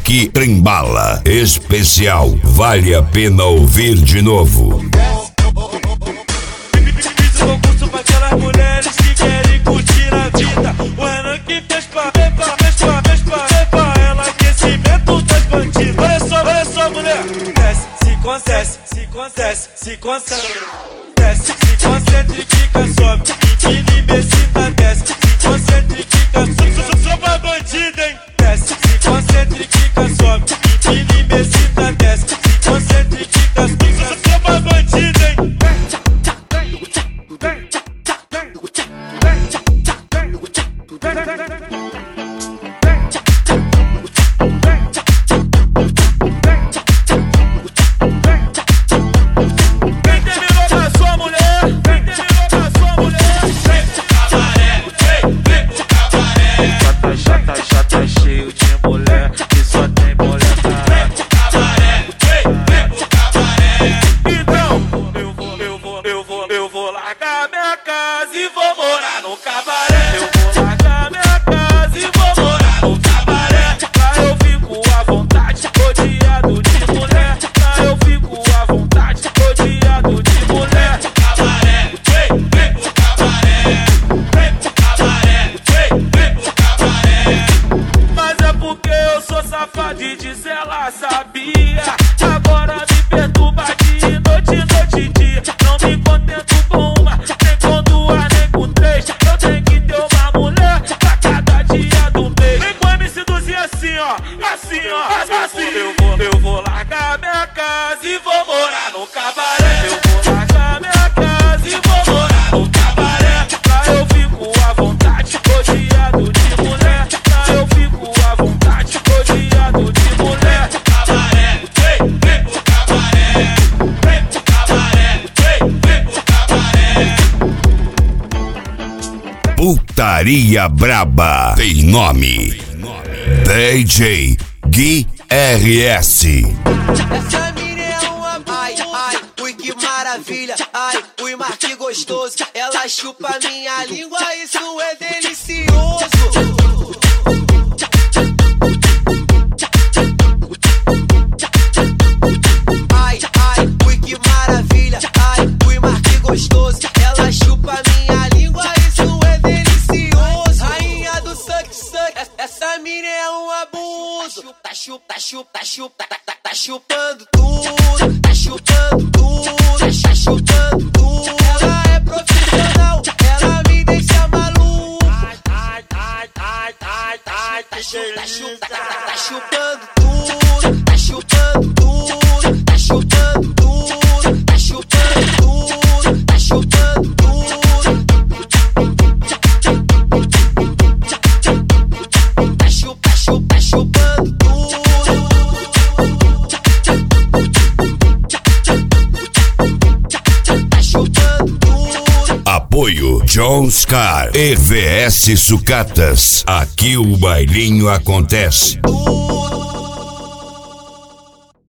Rock Trembala especial. Vale a pena ouvir de novo. Fiz um concurso pra aquelas mulheres que querem curtir a vida. O Renan que fez pra ela aquecimento das bandidas. Olha só, mulher. Desce, se concesse, se concesse, se concesse. Desce, se concentra e fica sobe. Empina e becita, desce. Se concentra e fica só pra bandida, hein. Desce, se concentra e fica sobe. Empina e becita, desce. Se concentra e fica só pra bandida, hein. Eu vou largar minha casa e vou morar no cabaré. Eu vou largar minha casa e vou morar no cabaré. Lá eu fico à vontade, rodeado de mulher. Lá eu fico à vontade, rodeado de mulher. Cabaré, vem pro cabaré. Vem pro cabaré, vem pro cabaré. Putaria Braba tem nome. DJ Gui RS. Essa mina é uma ai, ui que maravilha, ai, ui mas que gostoso. Ela chupa minha língua, isso é delicioso. Ai, ui que maravilha, ai, ui mas que gostoso. Ela chupa minha língua, isso é delicioso. Rainha do suck, essa mina é um abuso. Tá chupando tudo, tá chupando tudo, tá chupando tudo. Ela é profissional, ela me deixa maluco. Tá chupando tudo, tá chupando tudo, tá chupando tudo, tá chupando tudo, tá chupando tudo. Tá chupando tudo. Apoio Jones Car, EVS Sucatas. Aqui o bailinho acontece.